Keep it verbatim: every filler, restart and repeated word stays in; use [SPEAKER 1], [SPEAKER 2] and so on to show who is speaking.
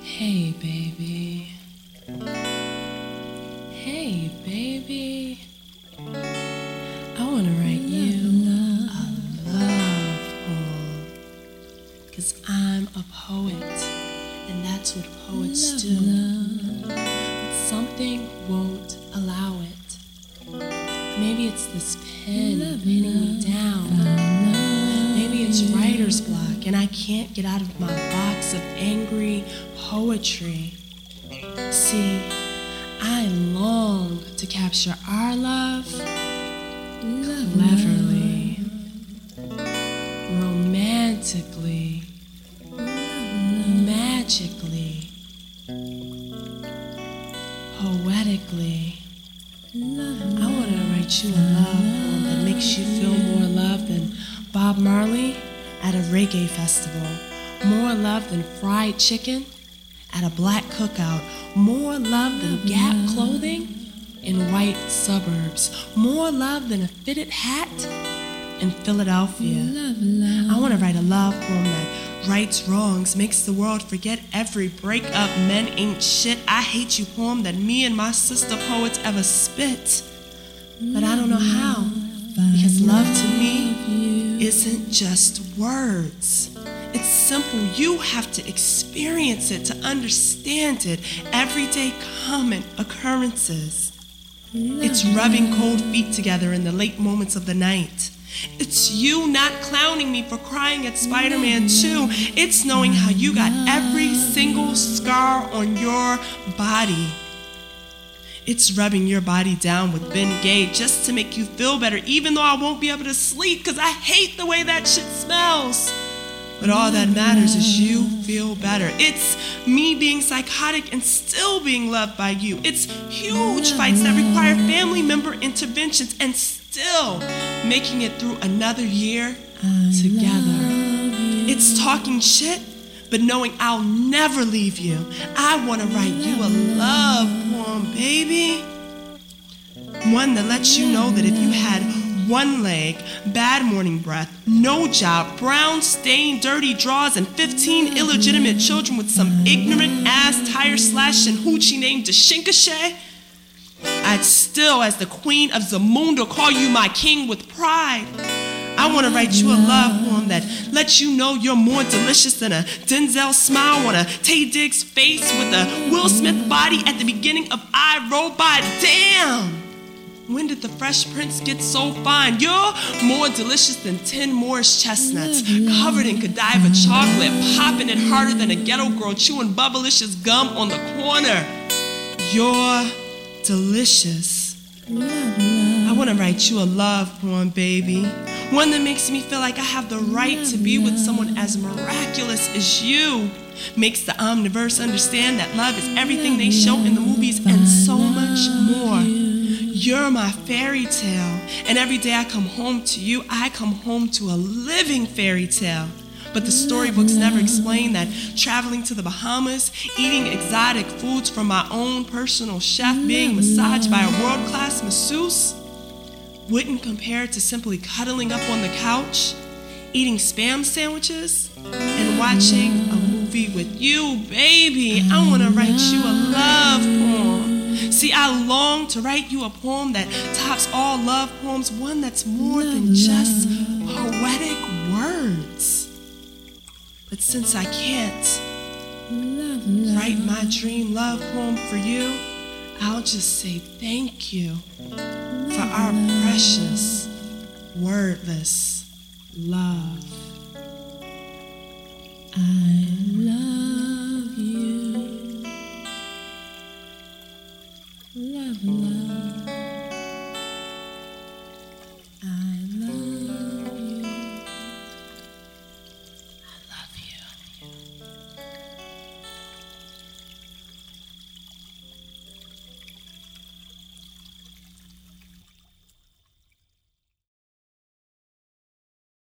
[SPEAKER 1] Hey, baby. Hey, baby. I want to write you a love poem. Because I'm a poet, and that's what poets do. But something won't allow it. Maybe it's this pen pinning me down. Maybe it's writer's block, and I can't get out of my box of angry poetry. See, I long to capture our love cleverly, romantically, magically, poetically. I want to write you a love poem that makes you feel more love than Bob Marley at a reggae festival, more love than fried chicken at a black cookout, more love than Gap clothing in white suburbs, more love than a fitted hat in Philadelphia. I want to write a love poem that rights wrongs, makes the world forget every breakup, men ain't shit, I hate you poem that me and my sister poets ever spit. But I don't know how, because love to me isn't just words. It's simple. You have to experience it to understand it. Everyday common occurrences. It's rubbing cold feet together in the late moments of the night. It's you not clowning me for crying at Spider-Man two. It's knowing how you got every single scar on your body. It's rubbing your body down with Bengay just to make you feel better, even though I won't be able to sleep because I hate the way that shit smells. But all that matters is you feel better. It's me being psychotic and still being loved by you. It's huge fights that require family member interventions and still making it through another year together. It's talking shit, but knowing I'll never leave you. I want to write you a love poem, baby. One that lets you know that if you had one leg, bad morning breath, no job, brown stained, dirty drawers, and fifteen illegitimate children with some ignorant ass tire slash and hoochie named Deshinkashe, I'd still, as the queen of Zamunda, call you my king with pride. I want to write you a love poem that lets you know you're more delicious than a Denzel smile on a Taye Diggs face with a Will Smith body at the beginning of iRobot. Damn! When did the Fresh Prince get so fine? You're more delicious than ten Morris chestnuts, covered in Godiva chocolate, popping it harder than a ghetto girl chewing Bubblicious gum on the corner. You're delicious. I want to write you a love poem, baby. One that makes me feel like I have the right to be with someone as miraculous as you. Makes the omniverse understand that love is everything they show in the movies and so much more. You're my fairy tale, and every day I come home to you, I come home to a living fairy tale. But the storybooks never explain that traveling to the Bahamas, eating exotic foods from my own personal chef, being massaged by a world-class masseuse wouldn't compare to simply cuddling up on the couch, eating Spam sandwiches, and watching a movie with you, baby. I want to write you a love poem. See, I long to write you a poem that tops all love poems, one that's more than just poetic words. But since I can't write my dream love poem for you, I'll just say thank you for our precious, wordless love. I